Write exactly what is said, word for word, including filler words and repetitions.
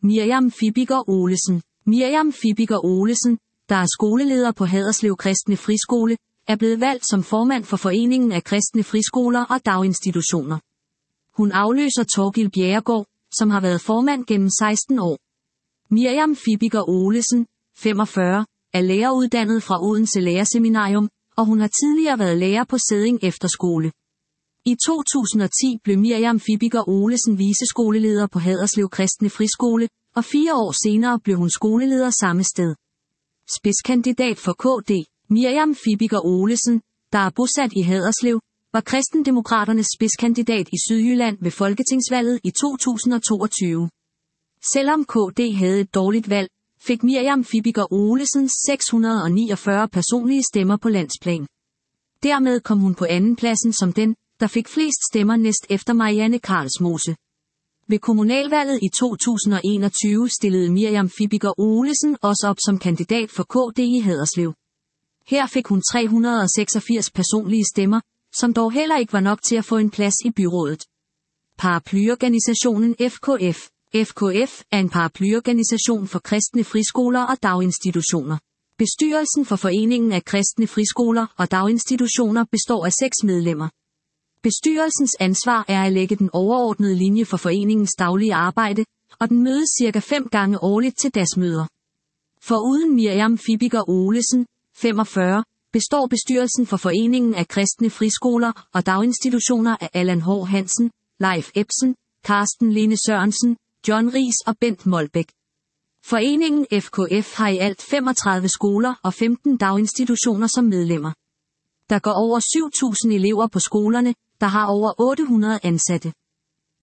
Miriam Fibiger Olesen. Miriam Fibiger Olesen, der er skoleleder på Haderslev Kristne Friskole, er blevet valgt som formand for Foreningen af Kristne Friskoler og Daginstitutioner. Hun afløser Torgild Bjerregaard, som har været formand gennem seksten år. Miriam Fibiger Olesen, femogfyrre, er læreruddannet fra Odense Lærerseminarium, og hun har tidligere været lærer på Sædding Efterskole. I to tusind og ti blev Miriam Fibiger Olesen viceskoleleder på Haderslev Kristne Friskole, og fire år senere blev hun skoleleder samme sted. Spidskandidat for K D, Miriam Fibiger Olesen, der er bosat i Haderslev, var Kristendemokraternes spidskandidat i Sydjylland ved folketingsvalget i to tusind og toogtyve. Selvom K D havde et dårligt valg, fik Miriam Fibiger Olesen seks hundrede og niogfyrre personlige stemmer på landsplan. Dermed kom hun på andenpladsen som den, der fik flest stemmer næst efter Marianne Karlsmose. Ved kommunalvalget i to tusind og enogtyve stillede Miriam Fibiger Olesen også op som kandidat for K D i Haderslev. Her fik hun tre hundrede og seksogfirs personlige stemmer, som dog heller ikke var nok til at få en plads i byrådet. Paraplyorganisationen F K F. F K F er en paraplyorganisation for kristne friskoler og daginstitutioner. Bestyrelsen for Foreningen af Kristne Friskoler og Daginstitutioner består af seks medlemmer. Bestyrelsens ansvar er at lægge den overordnede linje for foreningens daglige arbejde, og den mødes cirka fem gange årligt til dagsmøder. Foruden Miriam Fibiger Olesen, femogfyrre, består bestyrelsen for Foreningen af Kristne Friskoler og Daginstitutioner af Allan Hår Hansen, Leif Ebsen, Karsten Lene Sørensen, John Ries og Bent Molbæk. Foreningen F K F har i alt femogtredive skoler og femten daginstitutioner som medlemmer. Der går over syv tusind elever på skolerne, der har over otte hundrede ansatte.